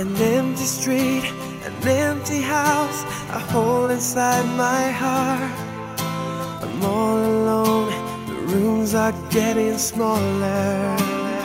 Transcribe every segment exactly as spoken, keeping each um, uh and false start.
An empty street, an empty house I hold inside my heart. I'm all alone, the rooms are getting smaller.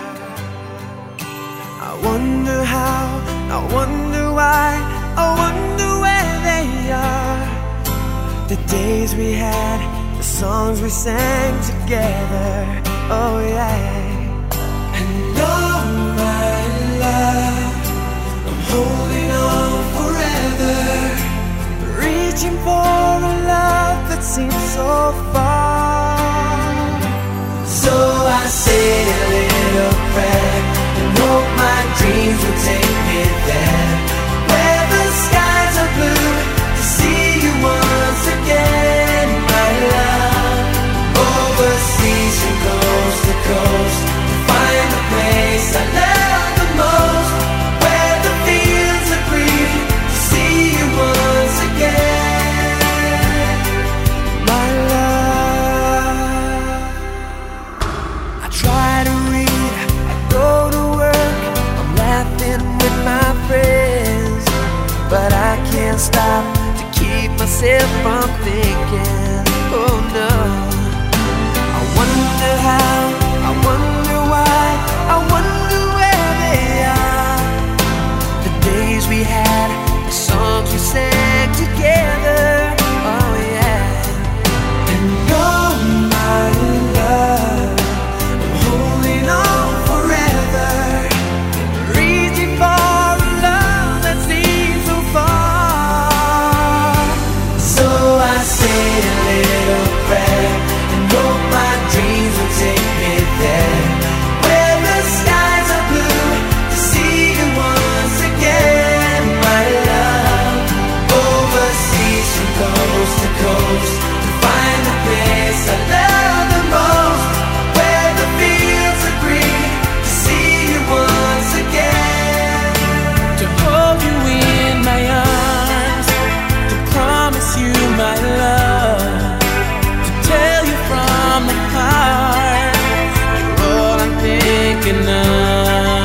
I wonder how, I wonder why, I wonder where they are. The days we had, the songs we sang together, oh yeah. And all my love, I'm holding on forever, reaching for a love that seems so far. So I say a little prayer and hope my dreams will take me there, where the skies are blue, to see you once again, my love. Overseas from coast to coast, to find the place I love the most, where the fields are green, to see you once again, my love. I try to read, I go to work, I'm laughing with my friends, but I can't stop to keep myself from thinking, oh no. I wonder how, I wonder why, I wonder where they are. The days we had, the songs we sang together, oh yeah. And oh my love, I'm holding on forever, reaching for a love that seems so far. So I say a little prayer and hope my dreams will take me there, where the skies are blue, to see you once again, my love. Overseas from coast to coast, to find the place I love the most, where the fields are green, to see you once again, to hold you in my arms, to promise you my love, to tell you from the heart, you're all I'm thinking of.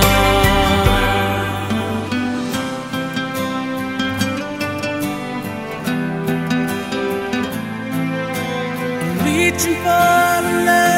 I'm reaching for love